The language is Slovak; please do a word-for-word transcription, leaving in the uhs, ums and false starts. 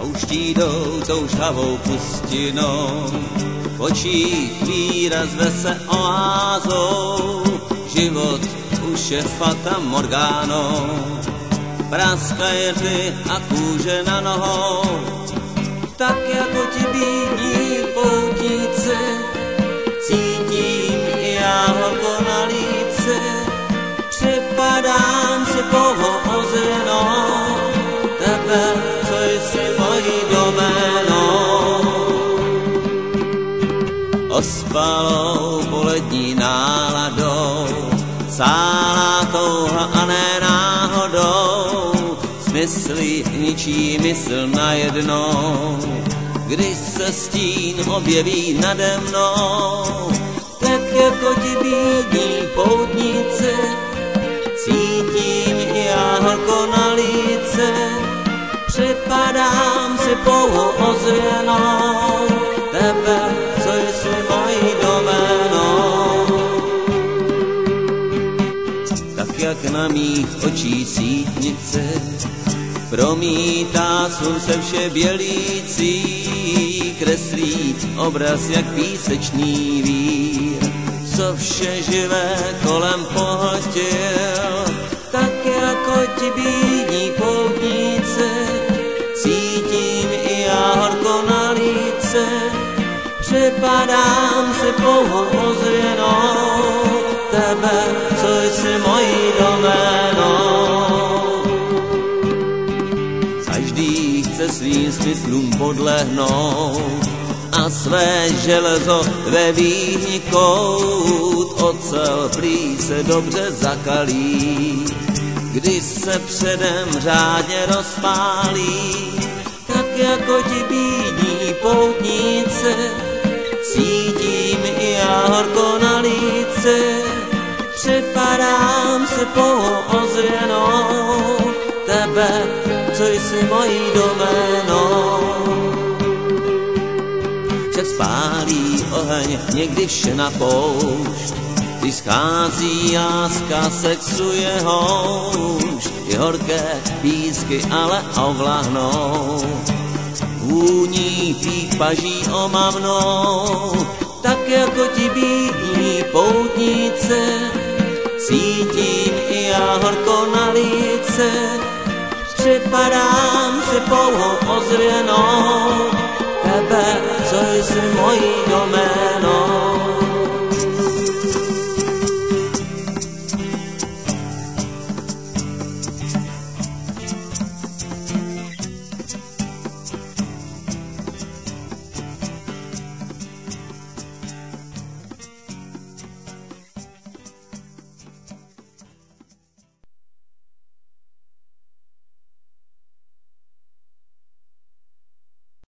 Pouští jdou toužhavou pustinou, v očích výraz se oázou, život už je fata morgánou. Praskaje rty a kůže na nohou, tak jako ti bídní poutníci, cítím i já horko na líce, připadám si pohozenou, tebe, co jsi mojí doménou. Ospalou polední náladou, sálá touha a ne náhodou, smyslí ničí mysl najednou, když se stín objeví nade mnou, tak jako ti bídní poutníci, cítím i já horko na líce, připadám si pouhou ozvěnou, tebe, co jsi mojí doménou. Tak jak na mých očích sítnice promítá slunce vše bělící, kreslí obraz jak písečný vír, co vše živé kolem pohltil, tak jako ti bídní poutníci, cítím i já horko na líce, připadám si pouhou ozvěnou, tebe, co jsi mojí doménou. Každý chce svým smyslům podlehnout a své železo ve výhni kout, ocel prý se dobře zakalí, když se předem řádně rozpálí, tak jako ti bídní poutníci, cítím i já horko na líce, připadám si pouhou ozvěnou, tebe, co jsi mojí doménou. Však spálí oheň někdy vše na poušť, když schází láska, sexuje houšť, i horké písky ale ovlahnou, vůní tvých paží omamnou, tak jako ti bídní poutníci, cítím i já horko na líce, připadám si pouhou ozvěnou, tebe, co jsi mojí doménou.